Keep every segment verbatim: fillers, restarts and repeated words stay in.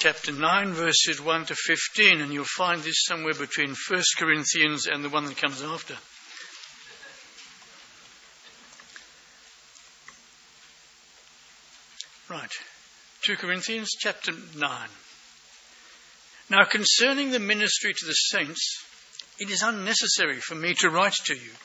chapter nine, verses one to fifteen, and you'll find this somewhere between First Corinthians and the one that comes after. Right, Second Corinthians chapter nine. Now concerning the ministry to the saints, it is unnecessary for me to write to you.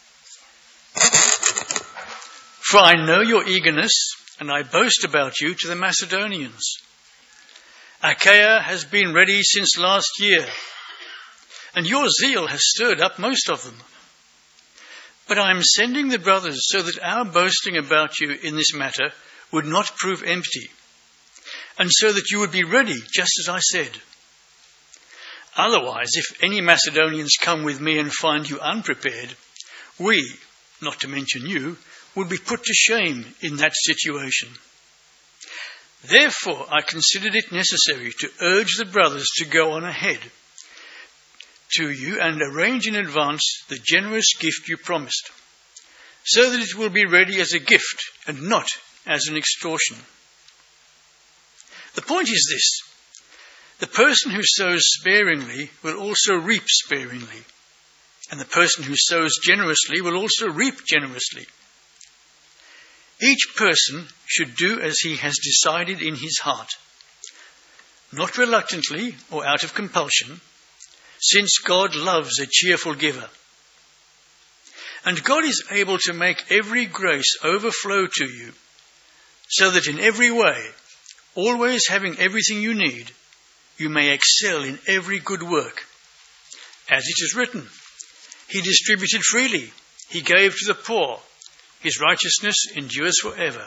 For I know your eagerness, and I boast about you to the Macedonians. Achaia has been ready since last year, and your zeal has stirred up most of them. But I am sending the brothers so that our boasting about you in this matter would not prove empty, and so that you would be ready, just as I said. Otherwise, if any Macedonians come with me and find you unprepared, we, not to mention you, would be put to shame in that situation. Therefore, I considered it necessary to urge the brothers to go on ahead to you and arrange in advance the generous gift you promised, so that it will be ready as a gift and not as an extortion. The point is this: the person who sows sparingly will also reap sparingly, and the person who sows generously will also reap generously. Each person should do as he has decided in his heart, not reluctantly or out of compulsion, since God loves a cheerful giver. And God is able to make every grace overflow to you, so that in every way, always having everything you need, you may excel in every good work. As it is written, He distributed freely, He gave to the poor, His righteousness endures forever.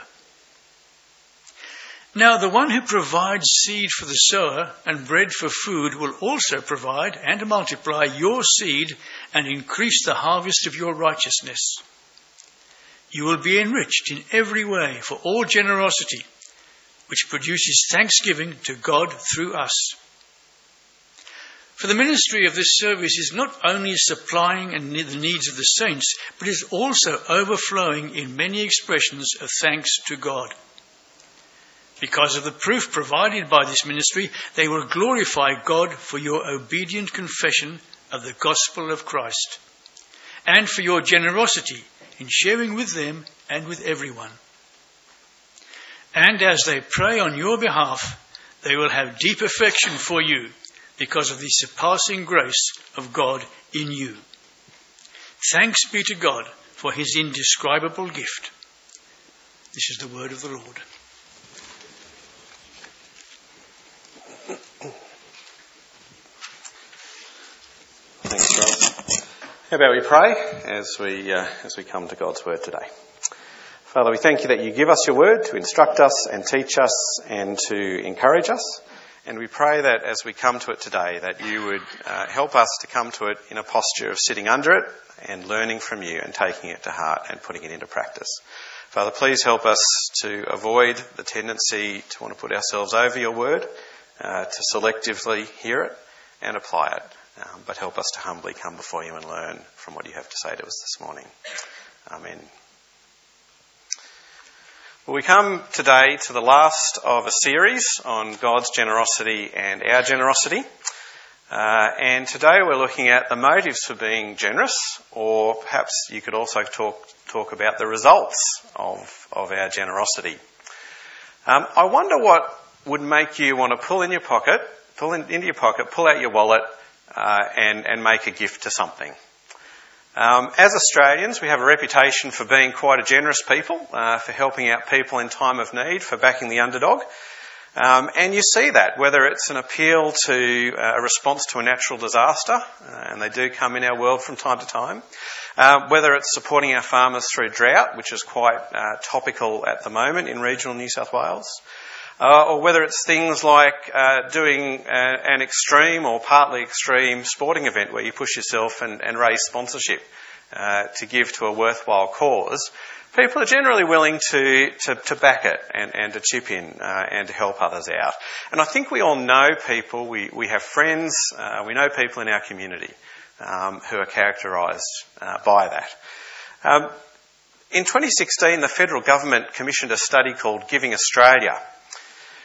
Now the one who provides seed for the sower and bread for food will also provide and multiply your seed and increase the harvest of your righteousness. You will be enriched in every way for all generosity, which produces thanksgiving to God through us. For the ministry of this service is not only supplying the needs of the saints, but is also overflowing in many expressions of thanks to God. Because of the proof provided by this ministry, they will glorify God for your obedient confession of the gospel of Christ, and for your generosity in sharing with them and with everyone. And as they pray on your behalf, they will have deep affection for you, because of the surpassing grace of God in you. Thanks be to God for his indescribable gift. This is the word of the Lord. Thanks, Rob. How about we pray as we uh, as we come to God's word today? Father, we thank you that you give us your word to instruct us and teach us and to encourage us. And we pray that as we come to it today, that you would uh, help us to come to it in a posture of sitting under it and learning from you and taking it to heart and putting it into practice. Father, please help us to avoid the tendency to want to put ourselves over your word, uh, to selectively hear it and apply it. Um, but help us to humbly come before you and learn from what you have to say to us this morning. Amen. Well, we come today to the last of a series on God's generosity and our generosity. Uh, and today we're looking at the motives for being generous, or perhaps you could also talk talk about the results of, of our generosity. Um, I wonder what would make you want to pull in your pocket, pull in, into your pocket, pull out your wallet, uh, and, and make a gift to something. Um, as Australians, we have a reputation for being quite a generous people, uh, for helping out people in time of need, for backing the underdog. Um, and you see that, whether it's an appeal to uh, a response to a natural disaster, uh, and they do come in our world from time to time, uh, whether it's supporting our farmers through drought, which is quite uh, topical at the moment in regional New South Wales, Uh, or whether it's things like uh, doing uh, an extreme or partly extreme sporting event where you push yourself and, and raise sponsorship uh, to give to a worthwhile cause, people are generally willing to, to, to back it and, and to chip in uh, and to help others out. And I think we all know people, we, we have friends, uh, we know people in our community um, who are characterised uh, by that. Um, in twenty sixteen, the federal government commissioned a study called Giving Australia.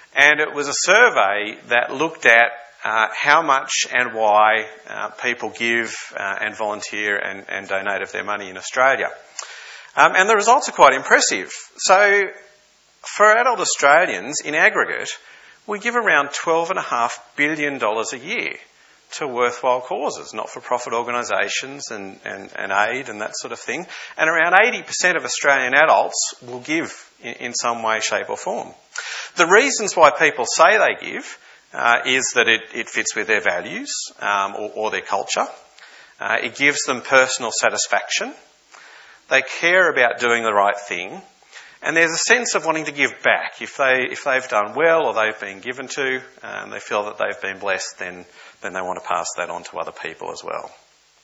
And it was a survey that looked at uh, how much and why uh, people give uh, and volunteer and, and donate of their money in Australia. Um, and the results are quite impressive. So for adult Australians, in aggregate, we give around twelve point five billion dollars a year to worthwhile causes, not-for-profit organisations and, and, and aid and that sort of thing. And around eighty percent of Australian adults will give in, in some way, shape or form. The reasons why people say they give uh, is that it, it fits with their values um, or, or their culture. Uh, it gives them personal satisfaction. They care about doing the right thing. And there's a sense of wanting to give back. If, they, if they've done well or they've been given to, and they feel that they've been blessed, then, then they want to pass that on to other people as well.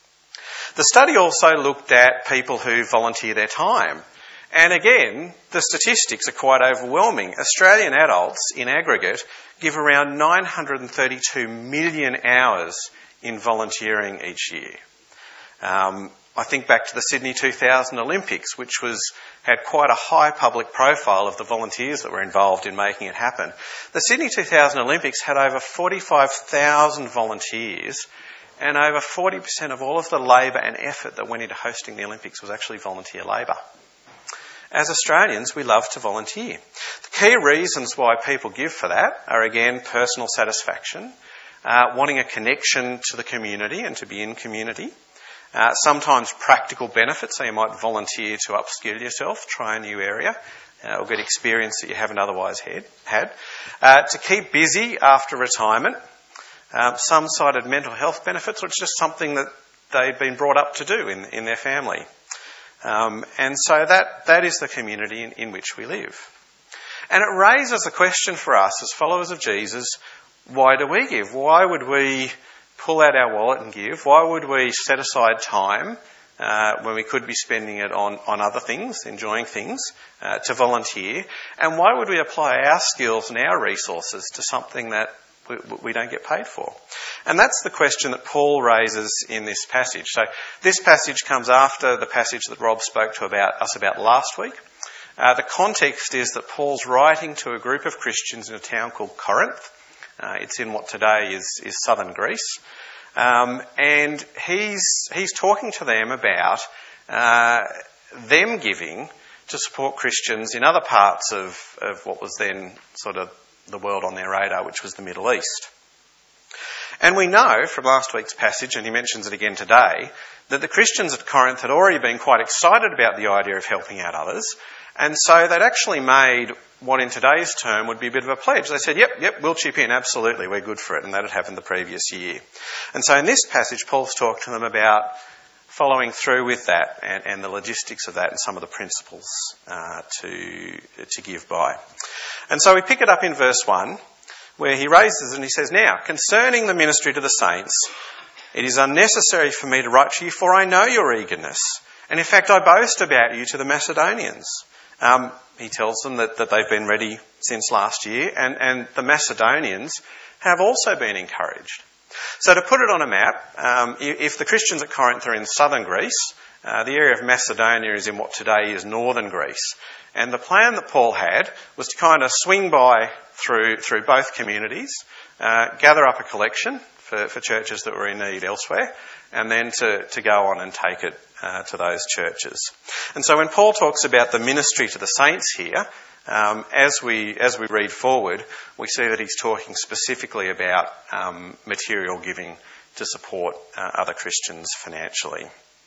The study also looked at people who volunteer their time. And again, the statistics are quite overwhelming. Australian adults, in aggregate, give around nine hundred thirty-two million hours in volunteering each year. Um, I think back to the Sydney two thousand Olympics, which was had quite a high public profile of the volunteers that were involved in making it happen. The Sydney two thousand Olympics had over forty-five thousand volunteers, and over forty percent of all of the labour and effort that went into hosting the Olympics was actually volunteer labour. As Australians, we love to volunteer. The key reasons why people give for that are, again, personal satisfaction, uh, wanting a connection to the community and to be in community, uh, sometimes practical benefits, so you might volunteer to upskill yourself, try a new area, uh, or get experience that you haven't otherwise had, had. Uh, to keep busy after retirement, uh, some cited mental health benefits, which is just something that they've been brought up to do in, in their family. Um, and so that, that is the community in, in which we live. And it raises a question for us as followers of Jesus: why do we give? Why would we pull out our wallet and give? Why would we set aside time uh, when we could be spending it on, on other things, enjoying things, uh, to volunteer? And why would we apply our skills and our resources to something that we, we don't get paid for? And that's the question that Paul raises in this passage. So this passage comes after the passage that Rob spoke to about us about last week. Uh, the context is that Paul's writing to a group of Christians in a town called Corinth. Uh, it's in what today is, is southern Greece. Um, and he's he's talking to them about uh, them giving to support Christians in other parts of, of what was then sort of the world on their radar, which was the Middle East. And we know from last week's passage, and he mentions it again today, that the Christians at Corinth had already been quite excited about the idea of helping out others, and so they'd actually made what in today's term would be a bit of a pledge. They said, yep, yep, we'll chip in, absolutely, we're good for it, and that had happened the previous year. And so in this passage, Paul's talked to them about following through with that and, and the logistics of that and some of the principles uh, to, to give by. And so we pick it up in verse one, where he raises and he says, now, concerning the ministry to the saints, it is unnecessary for me to write to you, for I know your eagerness. And in fact, I boast about you to the Macedonians. Um, he tells them that, that they've been ready since last year, and, and the Macedonians have also been encouraged. So to put it on a map, um, if the Christians at Corinth are in southern Greece, uh, the area of Macedonia is in what today is northern Greece. And the plan that Paul had was to kind of swing by through through both communities, uh, gather up a collection for, for churches that were in need elsewhere, and then to, to go on and take it uh, to those churches. And so when Paul talks about the ministry to the saints here, um, as we as we read forward, we see that he's talking specifically about um, material giving to support uh, other Christians financially.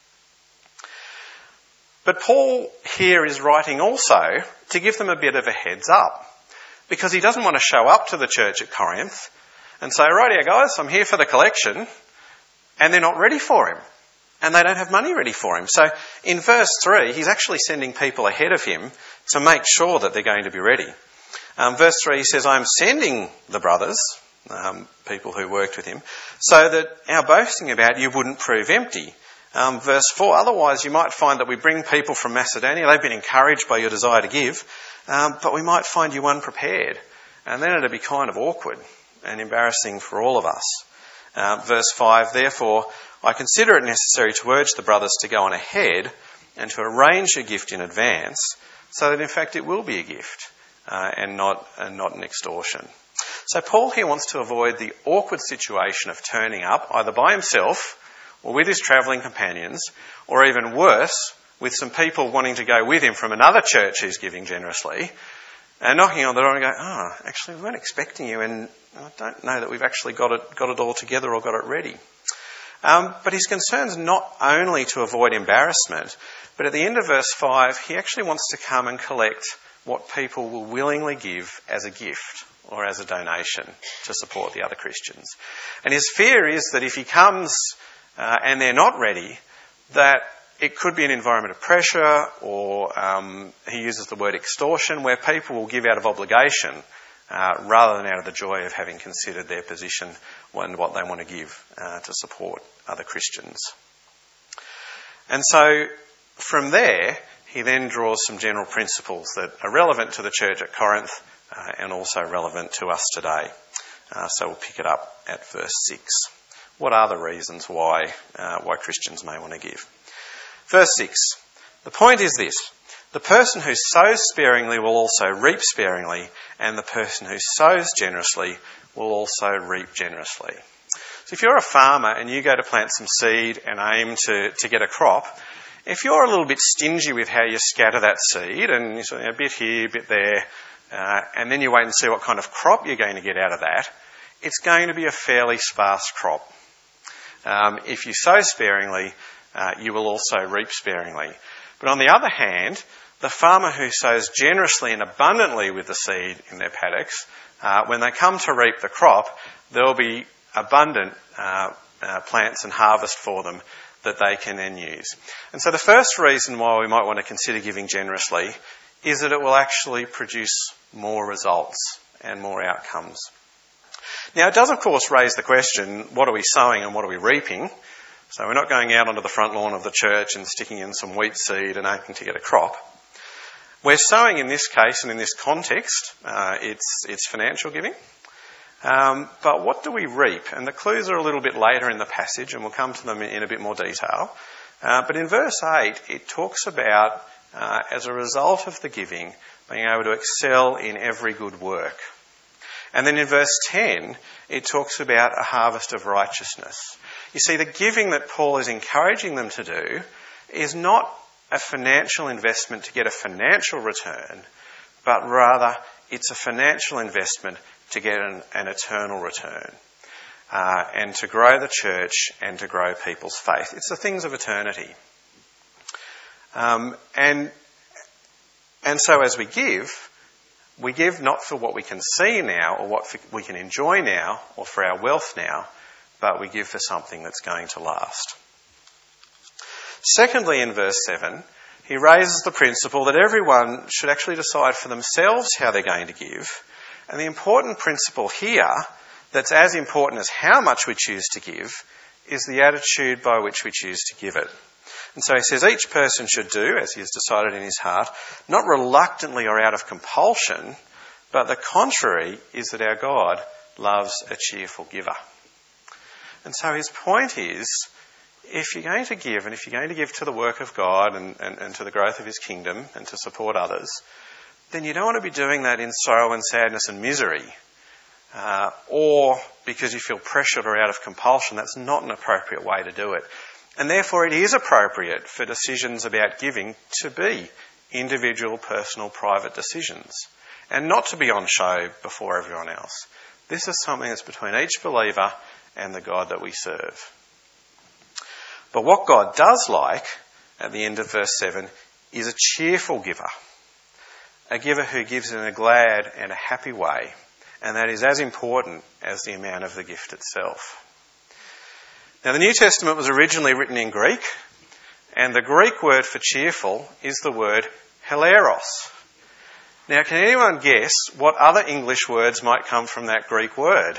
But Paul here is writing also to give them a bit of a heads up, because he doesn't want to show up to the church at Corinth and say, right here guys, I'm here for the collection, and they're not ready for him, and they don't have money ready for him. So in verse three, he's actually sending people ahead of him to make sure that they're going to be ready. Um, verse three, he says, I'm sending the brothers, um, people who worked with him, so that our boasting about you wouldn't prove empty. Um, verse four, otherwise you might find that we bring people from Macedonia, they've been encouraged by your desire to give, um, but we might find you unprepared, and then it'd be kind of awkward and embarrassing for all of us. Uh, verse five, therefore I consider it necessary to urge the brothers to go on ahead and to arrange a gift in advance, so that in fact it will be a gift, uh, and not and not an extortion. So Paul here wants to avoid the awkward situation of turning up either by himself or with his travelling companions, or even worse, with some people wanting to go with him from another church who's giving generously, and knocking on the door and go, oh, actually we weren't expecting you, and I don't know that we've actually got it got it all together or got it ready. Um, but his concern's not only to avoid embarrassment, but at the end of verse five, he actually wants to come and collect what people will willingly give as a gift or as a donation to support the other Christians. And his fear is that if he comes uh, and they're not ready, that it could be an environment of pressure, or um, he uses the word extortion, where people will give out of obligation uh, rather than out of the joy of having considered their position and what they want to give uh, to support other Christians. And so from there, he then draws some general principles that are relevant to the church at Corinth uh, and also relevant to us today. Uh, so we'll pick it up at verse six. What are the reasons why uh, why Christians may want to give? Verse six. The point is this: the person who sows sparingly will also reap sparingly, and the person who sows generously will also reap generously. So if you're a farmer and you go to plant some seed and aim to, to get a crop, if you're a little bit stingy with how you scatter that seed, and you sort of, a bit here, a bit there, uh, and then you wait and see what kind of crop you're going to get out of that, it's going to be a fairly sparse crop. Um, if you sow sparingly, uh, you will also reap sparingly. But on the other hand, the farmer who sows generously and abundantly with the seed in their paddocks, uh, when they come to reap the crop, there will be abundant uh, uh, plants and harvest for them that they can then use. And so the first reason why we might want to consider giving generously is that it will actually produce more results and more outcomes. Now, it does, of course, raise the question, what are we sowing and what are we reaping? So we're not going out onto the front lawn of the church and sticking in some wheat seed and aiming to get a crop. We're sowing in this case and in this context, uh, it's, it's financial giving. Um, but what do we reap? And the clues are a little bit later in the passage, and we'll come to them in a bit more detail. Uh, but in verse eight, it talks about, uh, as a result of the giving, being able to excel in every good work. And then in verse ten, it talks about a harvest of righteousness. You see, the giving that Paul is encouraging them to do is not a financial investment to get a financial return, but rather it's a financial investment to get an, an eternal return, uh, and to grow the church and to grow people's faith. It's the things of eternity. Um, and, and so as we give, we give not for what we can see now or what we can enjoy now or for our wealth now, but we give for something that's going to last. Secondly, in verse seven, he raises the principle that everyone should actually decide for themselves how they're going to give. And the important principle here, that's as important as how much we choose to give, is the attitude by which we choose to give it. And so he says each person should do, as he has decided in his heart, not reluctantly or out of compulsion, but the contrary is that our God loves a cheerful giver. And so his point is, if you're going to give, and if you're going to give to the work of God and, and, and to the growth of his kingdom and to support others, then you don't want to be doing that in sorrow and sadness and misery, uh, or because you feel pressured or out of compulsion. That's not an appropriate way to do it. And therefore it is appropriate for decisions about giving to be individual, personal, private decisions, and not to be on show before everyone else. This is something that's between each believer and the God that we serve. But what God does like, at the end of verse seven, is a cheerful giver. A giver who gives in a glad and a happy way. And that is as important as the amount of the gift itself. Now, the New Testament was originally written in Greek, and the Greek word for cheerful is the word hilaros. Now, can anyone guess what other English words might come from that Greek word?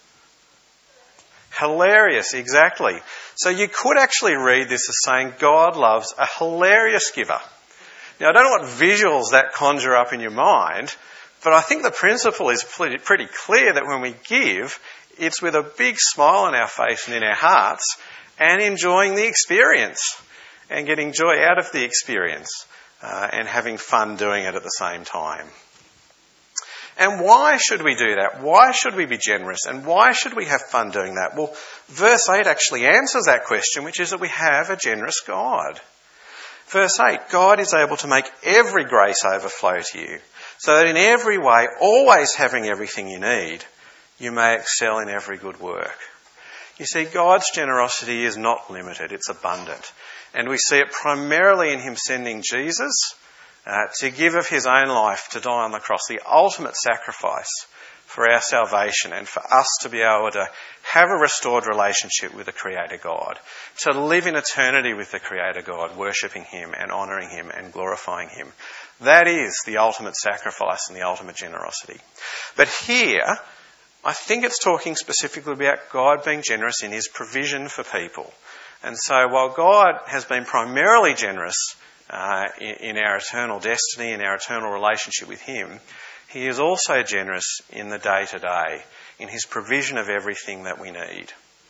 Hilarious, exactly. So you could actually read this as saying God loves a hilarious giver. Now, I don't know what visuals that conjure up in your mind, but I think the principle is pretty, pretty clear that when we give, it's with a big smile on our face and in our hearts and enjoying the experience and getting joy out of the experience uh, and having fun doing it at the same time. And why should we do that? Why should we be generous? And why should we have fun doing that? Well, verse eight actually answers that question, which is that we have a generous God. Verse eight, God is able to make every grace overflow to you, so that in every way, always having everything you need, you may excel in every good work. You see, God's generosity is not limited, it's abundant. And we see it primarily in him sending Jesus uh, to give of his own life to die on the cross, the ultimate sacrifice for our salvation and for us to be able to have a restored relationship with the Creator God, to live in eternity with the Creator God, worshipping him and honouring him and glorifying him. That is the ultimate sacrifice and the ultimate generosity. But here, I think it's talking specifically about God being generous in his provision for people. And so while God has been primarily generous uh, in, in our eternal destiny, in our eternal relationship with him, he is also generous in the day-to-day, in his provision of everything that we need.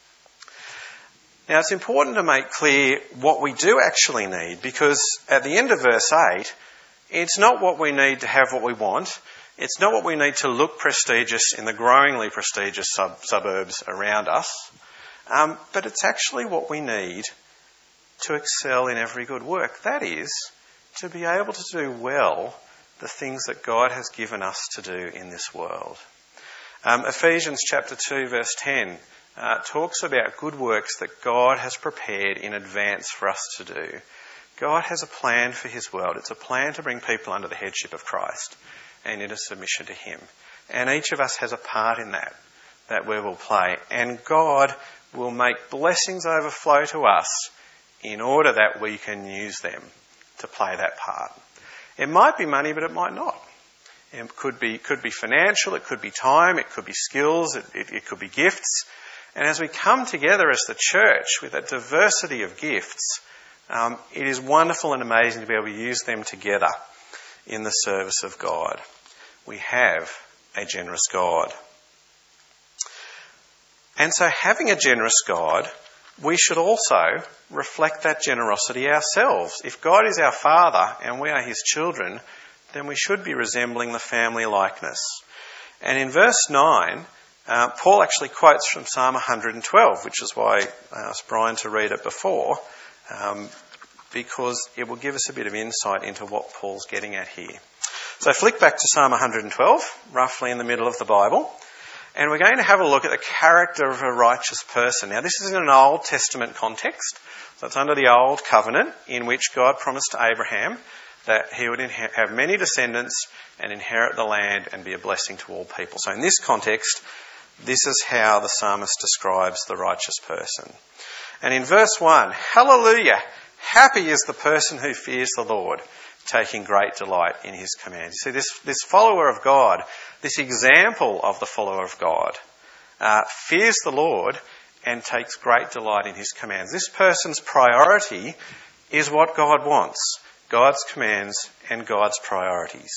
Now, it's important to make clear what we do actually need, because at the end of verse eight, it's not what we need to have what we want. It's not what we need to look prestigious in the growingly prestigious sub- suburbs around us, um, but it's actually what we need to excel in every good work. That is, to be able to do well the things that God has given us to do in this world. Um, Ephesians chapter two verse ten uh, talks about good works that God has prepared in advance for us to do. God has a plan for his world. It's a plan to bring people under the headship of Christ and into submission to him. And each of us has a part in that, that we will play. And God will make blessings overflow to us in order that we can use them to play that part. It might be money, but it might not. It could be could be financial, it could be time, it could be skills, it, it, it could be gifts. And as we come together as the church with a diversity of gifts, um, it is wonderful and amazing to be able to use them together in the service of God. We have a generous God. And so having a generous God, we should also reflect that generosity ourselves. If God is our Father and we are his children, then we should be resembling the family likeness. And in verse nine, uh, Paul actually quotes from Psalm one hundred twelve, which is why I asked Brian to read it before, um, because it will give us a bit of insight into what Paul's getting at here. So flick back to Psalm one hundred twelve, roughly in the middle of the Bible. And we're going to have a look at the character of a righteous person. Now, this is in an Old Testament context. So it's under the Old Covenant, in which God promised to Abraham that he would inher- have many descendants and inherit the land and be a blessing to all people. So in this context, this is how the psalmist describes the righteous person. And in verse one, hallelujah, happy is the person who fears the Lord, taking great delight in his commands. You see, this, this follower of God, this example of the follower of God, uh, fears the Lord and takes great delight in his commands. This person's priority is what God wants, God's commands and God's priorities.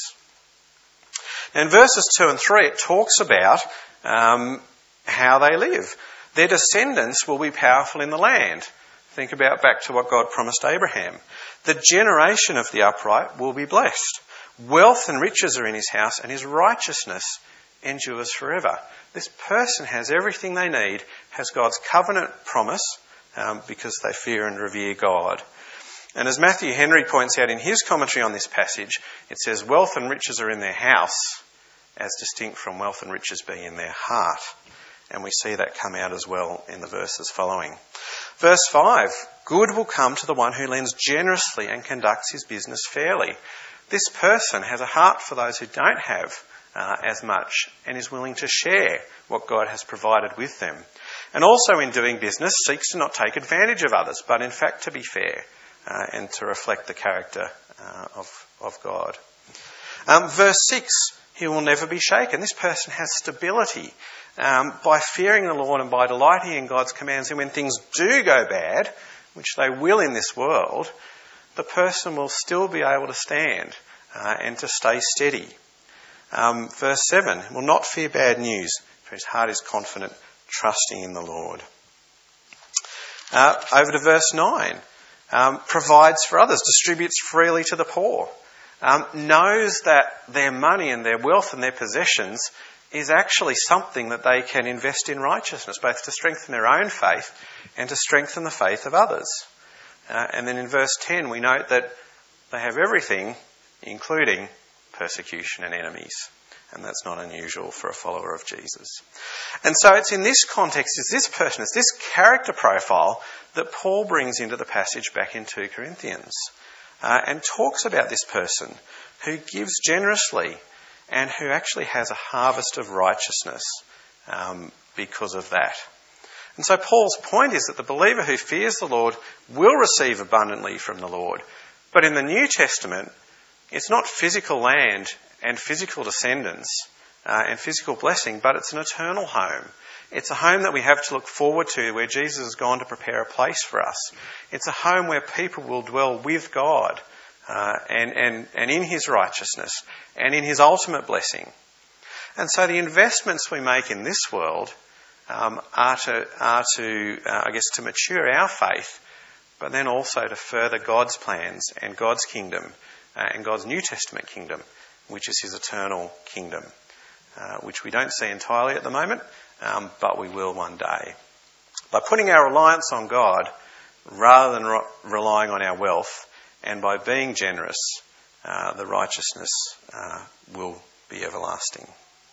Now in verses two and three, it talks about um, how they live. Their descendants will be powerful in the land. Think about back to what God promised Abraham. The generation of the upright will be blessed. Wealth and riches are in his house, and his righteousness endures forever. This person has everything they need, has God's covenant promise, um, because they fear and revere God. And as Matthew Henry points out in his commentary on this passage, it says, wealth and riches are in their house, as distinct from wealth and riches being in their heart. And we see that come out as well in the verses following. Verse five, good will come to the one who lends generously and conducts his business fairly. This person has a heart for those who don't have uh, as much and is willing to share what God has provided with them. And also in doing business seeks to not take advantage of others, but in fact to be fair uh, and to reflect the character uh, of, of God. Um, verse six, he will never be shaken. This person has stability. Um, by fearing the Lord and by delighting in God's commands, and when things do go bad, which they will in this world, the person will still be able to stand uh, and to stay steady. Um, verse seven, will not fear bad news, for his heart is confident, trusting in the Lord. Uh, over to verse nine, um, provides for others, distributes freely to the poor. um, knows that their money and their wealth and their possessions is actually something that they can invest in righteousness, both to strengthen their own faith and to strengthen the faith of others. Uh, and then in verse ten we note that they have everything, including persecution and enemies. And that's not unusual for a follower of Jesus. And so it's in this context, it's this person, it's this character profile that Paul brings into the passage back in two Corinthians uh, and talks about this person who gives generously and who actually has a harvest of righteousness um, because of that. And so Paul's point is that the believer who fears the Lord will receive abundantly from the Lord. But in the New Testament, it's not physical land and physical descendants uh, and physical blessing, but it's an eternal home. It's a home that we have to look forward to, where Jesus has gone to prepare a place for us. It's a home where people will dwell with God uh, and, and, and in his righteousness and in his ultimate blessing. And so the investments we make in this world um, are to, are to uh, I guess, to mature our faith, but then also to further God's plans and God's kingdom uh, and God's New Testament kingdom, which is his eternal kingdom, uh, which we don't see entirely at the moment, um, but we will one day. By putting our reliance on God rather than re- relying on our wealth, and by being generous, uh, the righteousness uh, will be everlasting.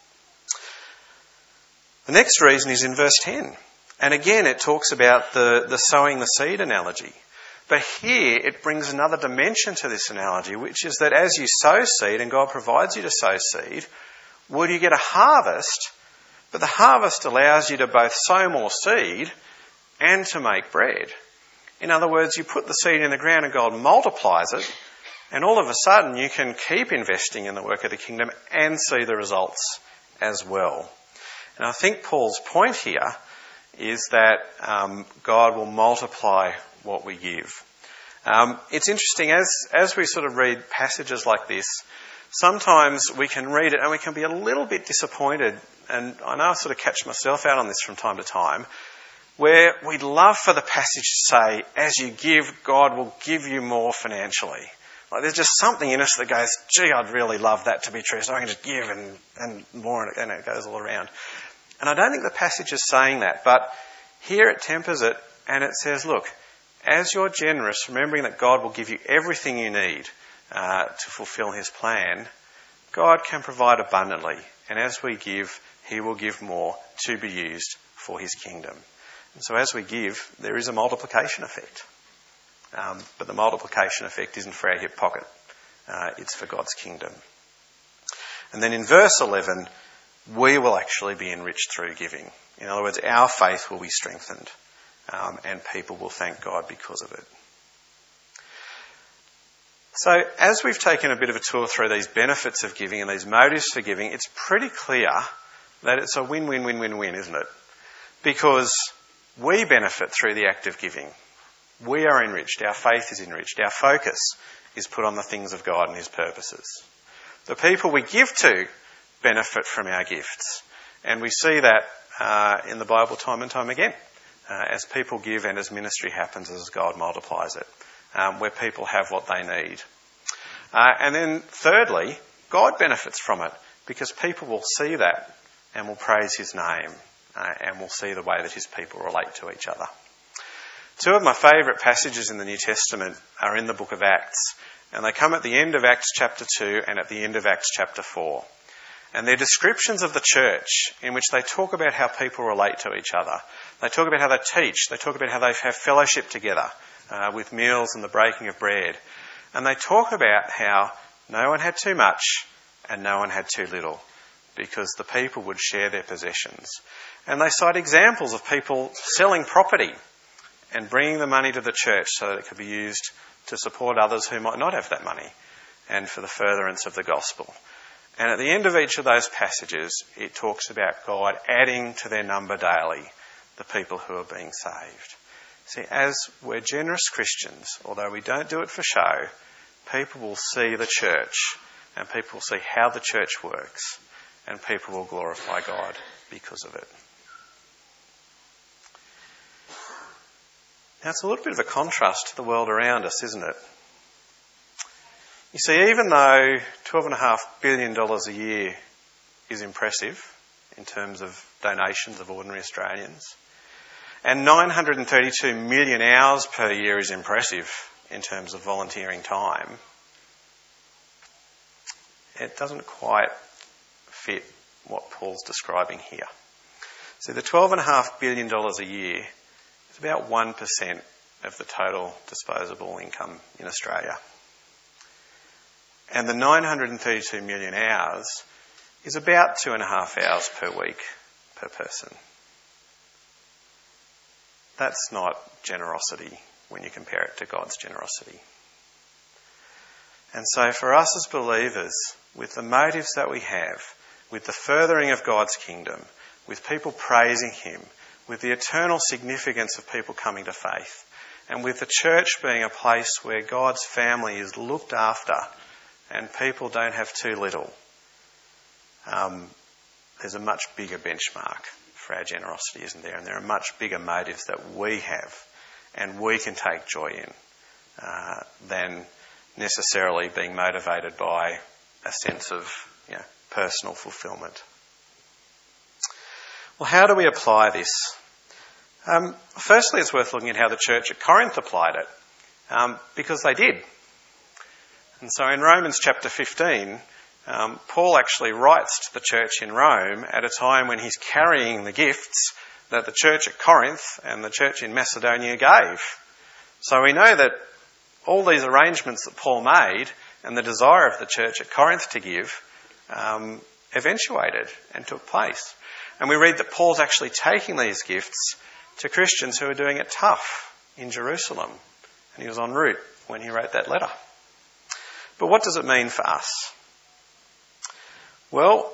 The next reason is in verse ten. And again, it talks about the, the sowing the seed analogy. But here it brings another dimension to this analogy, which is that as you sow seed, and God provides you to sow seed, well, you get a harvest, but the harvest allows you to both sow more seed and to make bread. In other words, you put the seed in the ground and God multiplies it, and all of a sudden you can keep investing in the work of the kingdom and see the results as well. And I think Paul's point here is that um, God will multiply what we give. Um, it's interesting, as as we sort of read passages like this, sometimes we can read it and we can be a little bit disappointed, and I know I sort of catch myself out on this from time to time, where we'd love for the passage to say, as you give, God will give you more financially. Like there's just something in us that goes, gee, I'd really love that to be true, so I can just give and, and more, and it goes all around. And I don't think the passage is saying that, but here it tempers it, and it says, look, as you're generous, remembering that God will give you everything you need uh, to fulfill his plan, God can provide abundantly. And as we give, he will give more to be used for his kingdom. And so as we give, there is a multiplication effect. Um, but the multiplication effect isn't for our hip pocket. Uh, it's for God's kingdom. And then in verse eleven, we will actually be enriched through giving. In other words, our faith will be strengthened. Um, and people will thank God because of it. So as we've taken a bit of a tour through these benefits of giving and these motives for giving, it's pretty clear that it's a win-win-win-win-win, isn't it? Because we benefit through the act of giving. We are enriched. Our faith is enriched. Our focus is put on the things of God and his purposes. The people we give to benefit from our gifts. And we see that uh, in the Bible time and time again. Uh, as people give and as ministry happens, as God multiplies it, um, where people have what they need. Uh, and then thirdly, God benefits from it because people will see that and will praise his name uh, and will see the way that his people relate to each other. Two of my favourite passages in the New Testament are in the book of Acts, and they come at the end of Acts chapter two and at the end of Acts chapter four. And they're descriptions of the church in which they talk about how people relate to each other. They talk about how they teach. They talk about how they have fellowship together uh, with meals and the breaking of bread. And they talk about how no one had too much and no one had too little because the people would share their possessions. And they cite examples of people selling property and bringing the money to the church so that it could be used to support others who might not have that money and for the furtherance of the gospel. And at the end of each of those passages, it talks about God adding to their number daily the people who are being saved. See, as we're generous Christians, although we don't do it for show, people will see the church and people will see how the church works and people will glorify God because of it. Now, it's a little bit of a contrast to the world around us, isn't it? You see, even though twelve point five billion dollars a year is impressive in terms of donations of ordinary Australians, and nine hundred thirty-two million hours per year is impressive in terms of volunteering time, it doesn't quite fit what Paul's describing here. So the twelve point five billion dollars a year is about one percent of the total disposable income in Australia. And the nine hundred thirty-two million hours is about two and a half hours per week per person. That's not generosity when you compare it to God's generosity. And so for us as believers, with the motives that we have, with the furthering of God's kingdom, with people praising him, with the eternal significance of people coming to faith, and with the church being a place where God's family is looked after and people don't have too little, um, there's a much bigger benchmark for our generosity, isn't there? And there are much bigger motives that we have and we can take joy in uh, than necessarily being motivated by a sense of you know, personal fulfilment. Well, how do we apply this? Um, firstly, it's worth looking at how the church at Corinth applied it, um, because they did. And so in Romans chapter fifteen, um, Paul actually writes to the church in Rome at a time when he's carrying the gifts that the church at Corinth and the church in Macedonia gave. So we know that all these arrangements that Paul made and the desire of the church at Corinth to give um, eventuated and took place. And we read that Paul's actually taking these gifts to Christians who are doing it tough in Jerusalem. And he was en route when he wrote that letter. But what does it mean for us? Well,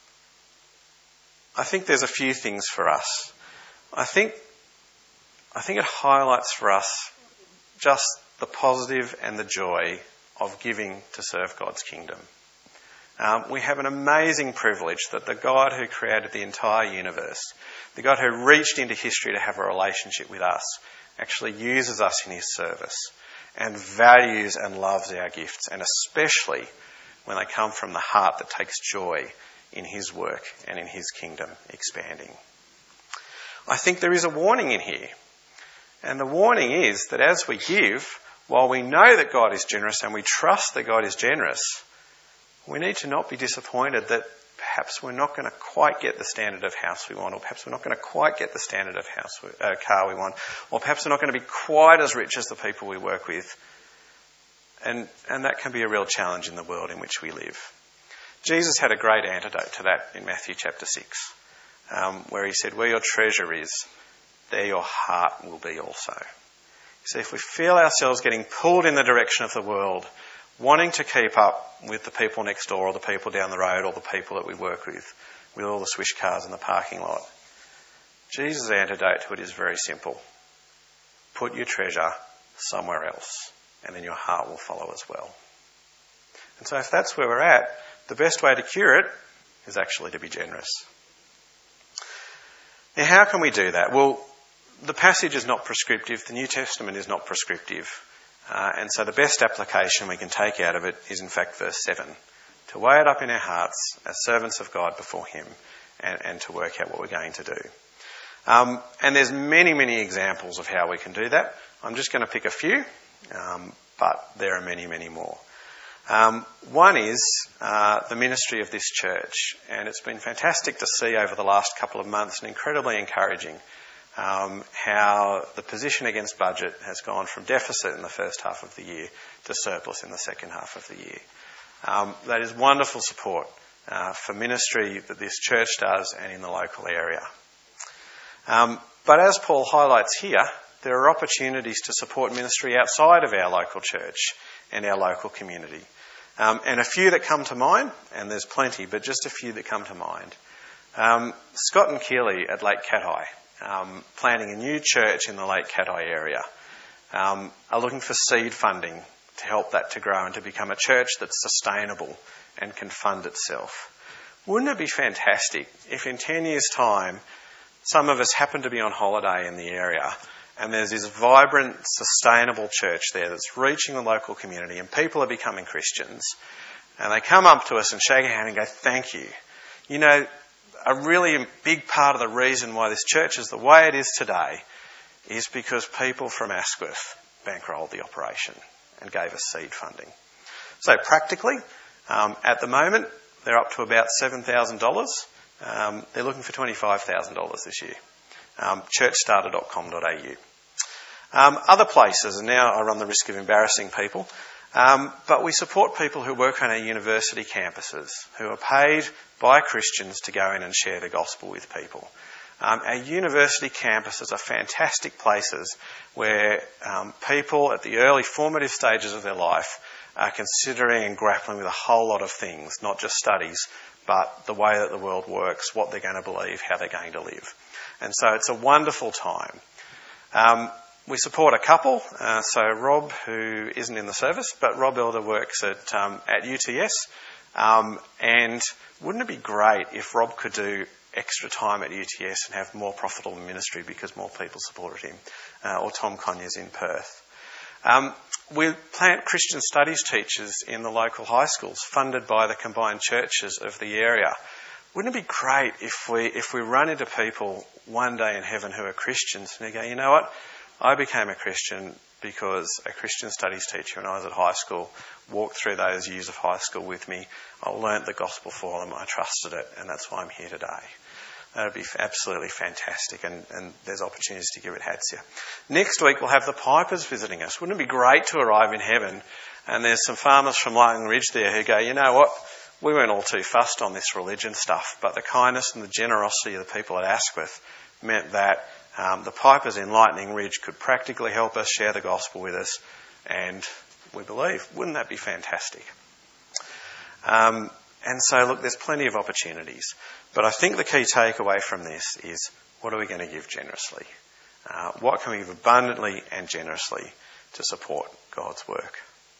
I think there's a few things for us. I think, I think it highlights for us just the positive and the joy of giving to serve God's kingdom. Um, we have an amazing privilege that the God who created the entire universe, the God who reached into history to have a relationship with us, actually uses us in his service and values and loves our gifts, and especially when they come from the heart that takes joy in his work and in his kingdom expanding. I think there is a warning in here. And the warning is that as we give, while we know that God is generous and we trust that God is generous, we need to not be disappointed that perhaps we're not going to quite get the standard of house we want, or perhaps we're not going to quite get the standard of house we, uh, car we want, or perhaps we're not going to be quite as rich as the people we work with. And, and that can be a real challenge in the world in which we live. Jesus had a great antidote to that in Matthew chapter six, um, where he said, where your treasure is, there your heart will be also. You see, if we feel ourselves getting pulled in the direction of the world, wanting to keep up with the people next door or the people down the road or the people that we work with, with all the swish cars in the parking lot, Jesus' antidote to it is very simple. Put your treasure somewhere else, and then your heart will follow as well. And so if that's where we're at, the best way to cure it is actually to be generous. Now, how can we do that? Well, the passage is not prescriptive. The New Testament is not prescriptive. Uh, and so the best application we can take out of it is, in fact, verse seven. To weigh it up in our hearts as servants of God before him, and, and to work out what we're going to do. Um, and there's many, many examples of how we can do that. I'm just going to pick a few, um, but there are many, many more. Um, one is uh, the ministry of this church, and it's been fantastic to see over the last couple of months, and incredibly encouraging, um, how the position against budget has gone from deficit in the first half of the year to surplus in the second half of the year. Um, that is wonderful support uh, for ministry that this church does and in the local area. Um, but as Paul highlights here, there are opportunities to support ministry outside of our local church and our local community. Um, and a few that come to mind, and there's plenty, but just a few that come to mind. Um, Scott and Keeley at Lake Cattai, um, planning a new church in the Lake Cattai area, um, are looking for seed funding to help that to grow and to become a church that's sustainable and can fund itself. Wouldn't it be fantastic if in ten years' time some of us happen to be on holiday in the area and there's this vibrant, sustainable church there that's reaching the local community, and people are becoming Christians, and they come up to us and shake our hand and go, thank you. You know, a really big part of the reason why this church is the way it is today is because people from Asquith bankrolled the operation and gave us seed funding. So practically, um, at the moment, they're up to about seven thousand dollars. Um, they're looking for twenty-five thousand dollars this year. Um, church starter dot com dot a u. Um, other places, and now I run the risk of embarrassing people, um, but we support people who work on our university campuses, who are paid by Christians to go in and share the gospel with people. Um, our university campuses are fantastic places where um, people at the early formative stages of their life are considering and grappling with a whole lot of things, not just studies, but the way that the world works, what they're going to believe, how they're going to live. And so it's a wonderful time. Um, we support a couple. Uh, so Rob, who isn't in the service, but Rob Elder works at um, at U T S. Um, and wouldn't it be great if Rob could do extra time at U T S and have more profitable ministry because more people supported him? Uh, or Tom Conyers in Perth. Um, we plant Christian studies teachers in the local high schools, funded by the combined churches of the area. Wouldn't it be great if we if we run into people one day in heaven who are Christians and they go, you know what, I became a Christian because a Christian studies teacher when I was at high school walked through those years of high school with me. I learnt the gospel for them, I trusted it, and that's why I'm here today. That would be absolutely fantastic, and, and there's opportunities to give it Hatsia. Next week we'll have the Pipers visiting us. Wouldn't it be great to arrive in heaven and there's some farmers from Lightning Ridge there who go, you know what, we weren't all too fussed on this religion stuff, but the kindness and the generosity of the people at Asquith meant that um, the Pipers in Lightning Ridge could practically help us, share the gospel with us, and we believe. Wouldn't that be fantastic? Um, and so, look, there's plenty of opportunities. But I think the key takeaway from this is, what are we going to give generously? Uh, what can we give abundantly and generously to support God's work?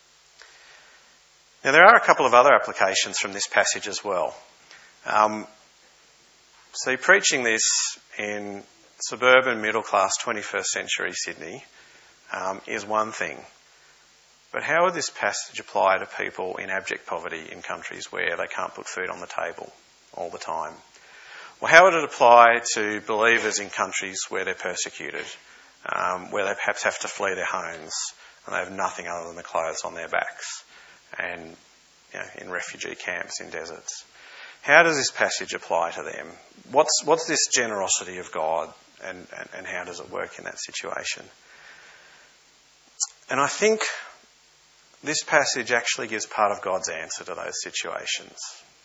Now, there are a couple of other applications from this passage as well. Um, see, preaching this in suburban, middle-class, twenty-first century Sydney um, is one thing. But how would this passage apply to people in abject poverty in countries where they can't put food on the table all the time? Well, how would it apply to believers in countries where they're persecuted, um, where they perhaps have to flee their homes and they have nothing other than the clothes on their backs, and you know, in refugee camps in deserts? How does this passage apply to them? What's what's this generosity of God, and, and, and how does it work in that situation? And I think this passage actually gives part of God's answer to those situations.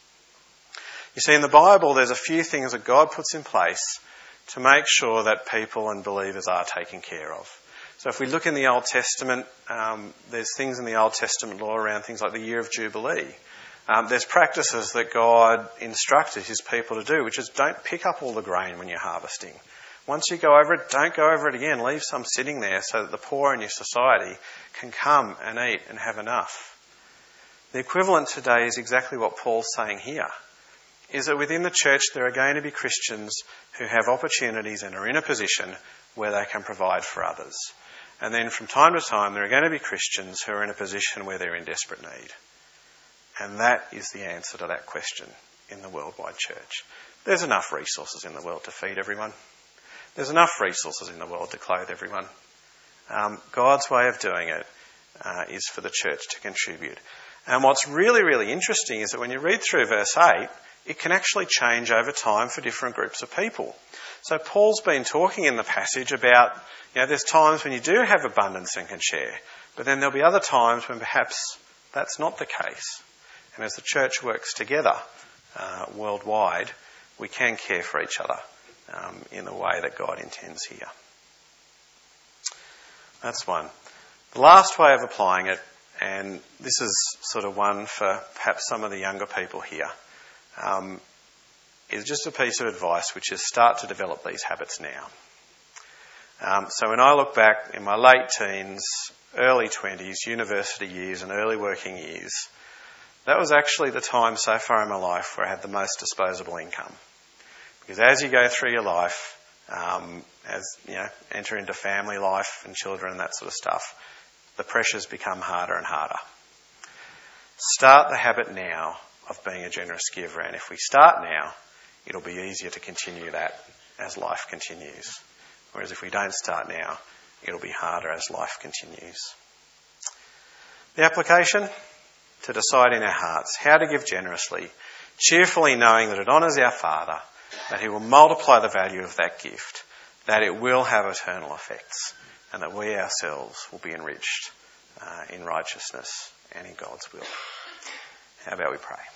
You see, in the Bible, there's a few things that God puts in place to make sure that people and believers are taken care of. So if we look in the Old Testament, um, there's things in the Old Testament law around things like the year of Jubilee. Um, there's practices that God instructed his people to do, which is don't pick up all the grain when you're harvesting. Once you go over it, don't go over it again. Leave some sitting there so that the poor in your society can come and eat and have enough. The equivalent today is exactly what Paul's saying here, is that within the church there are going to be Christians who have opportunities and are in a position where they can provide for others. And then from time to time there are going to be Christians who are in a position where they're in desperate need. And that is the answer to that question in the worldwide church. There's enough resources in the world to feed everyone. There's enough resources in the world to clothe everyone. Um, God's way of doing it uh, is for the church to contribute. And what's really, really interesting is that when you read through verse eight, it can actually change over time for different groups of people. So Paul's been talking in the passage about, you know, there's times when you do have abundance and can share, but then there'll be other times when perhaps that's not the case. And as the church works together uh, worldwide, we can care for each other um, in the way that God intends here. That's one. The last way of applying it, and this is sort of one for perhaps some of the younger people here, um, is just a piece of advice, which is start to develop these habits now. Um, so when I look back in my late teens, early twenties, university years and early working years, that was actually the time so far in my life where I had the most disposable income. Because as you go through your life, um, as you know, enter into family life and children and that sort of stuff, the pressures become harder and harder. Start the habit now of being a generous giver, and if we start now, it'll be easier to continue that as life continues. Whereas if we don't start now, it'll be harder as life continues. The application: to decide in our hearts how to give generously, cheerfully knowing that it honours our Father, that he will multiply the value of that gift, that it will have eternal effects, and that we ourselves will be enriched uh, in righteousness and in God's will. How about we pray?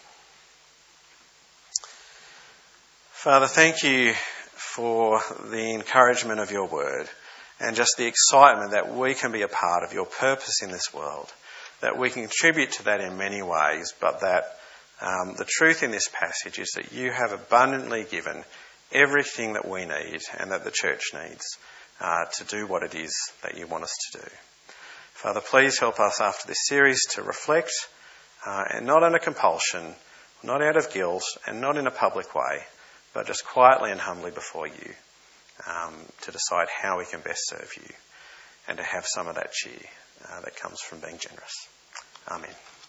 Father, thank you for the encouragement of your word and just the excitement that we can be a part of your purpose in this world, that we can contribute to that in many ways, but that um, the truth in this passage is that you have abundantly given everything that we need and that the church needs uh, to do what it is that you want us to do. Father, please help us after this series to reflect, uh, and not under compulsion, not out of guilt, and not in a public way, but just quietly and humbly before you, um, to decide how we can best serve you and to have some of that cheer uh, that comes from being generous. Amen.